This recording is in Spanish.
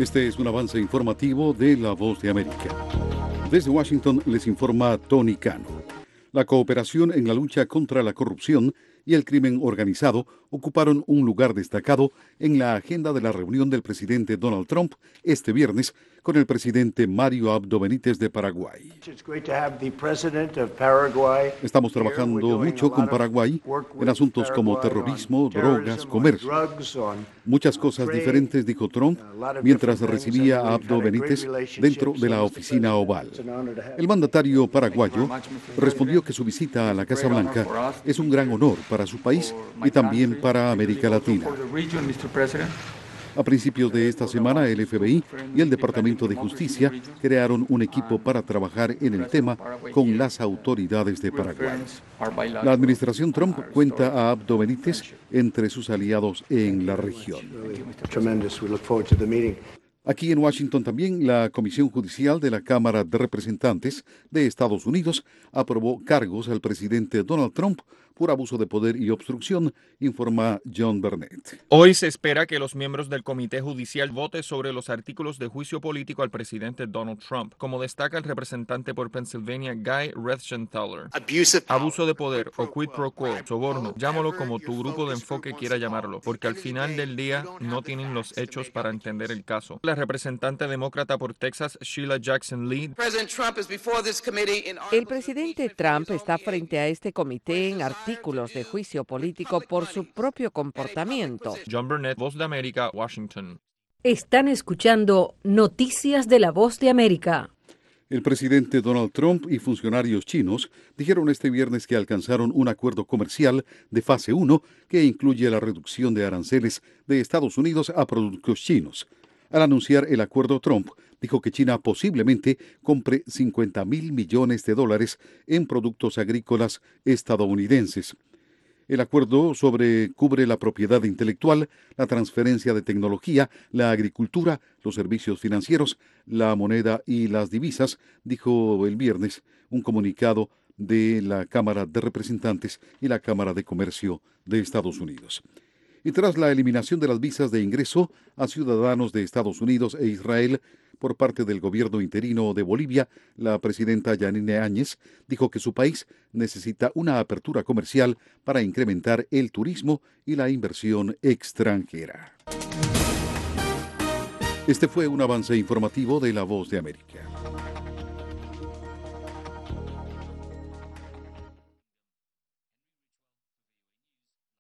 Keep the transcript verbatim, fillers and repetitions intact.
Este es un avance informativo de La Voz de América. Desde Washington les informa Tony Cano. La cooperación en la lucha contra la corrupción y el crimen organizado ocuparon un lugar destacado en la agenda de la reunión del presidente Donald Trump este viernes con el presidente Mario Abdo Benítez de Paraguay. Estamos trabajando mucho con Paraguay en asuntos como terrorismo, drogas, comercio. Muchas cosas diferentes, dijo Trump, mientras recibía a Abdo Benítez dentro de la oficina oval. El mandatario paraguayo respondió que su visita a la Casa Blanca es un gran honor para su país y también para América Latina. A principios de esta semana, el F B I y el Departamento de Justicia crearon un equipo para trabajar en el tema con las autoridades de Paraguay. La administración Trump cuenta a Abdo Benítez entre sus aliados en la región. Aquí en Washington también, la Comisión Judicial de la Cámara de Representantes de Estados Unidos aprobó cargos al presidente Donald Trump por abuso de poder y obstrucción, informa John Burnett. Hoy se espera que los miembros del Comité Judicial voten sobre los artículos de juicio político al presidente Donald Trump, como destaca el representante por Pennsylvania Guy Reschenthaler. Abuso de poder o quid pro quo, soborno, llámalo como tu grupo de enfoque quiera llamarlo, porque al final del día no tienen los hechos para entender el caso. La representante demócrata por Texas, Sheila Jackson Lee. El presidente Trump está frente a este comité en artículos de juicio político por su propio comportamiento. John Burnett, Voz de América, Washington. Están escuchando Noticias de la Voz de América. El presidente Donald Trump y funcionarios chinos dijeron este viernes que alcanzaron un acuerdo comercial de fase uno que incluye la reducción de aranceles de Estados Unidos a productos chinos. Al anunciar el acuerdo, Trump dijo que China posiblemente compre cincuenta mil millones de dólares en productos agrícolas estadounidenses. El acuerdo sobre cubre la propiedad intelectual, la transferencia de tecnología, la agricultura, los servicios financieros, la moneda y las divisas, dijo el viernes un comunicado de la Cámara de Representantes y la Cámara de Comercio de Estados Unidos. Y tras la eliminación de las visas de ingreso a ciudadanos de Estados Unidos e Israel por parte del gobierno interino de Bolivia, la presidenta Yanine Áñez dijo que su país necesita una apertura comercial para incrementar el turismo y la inversión extranjera. Este fue un avance informativo de La Voz de América.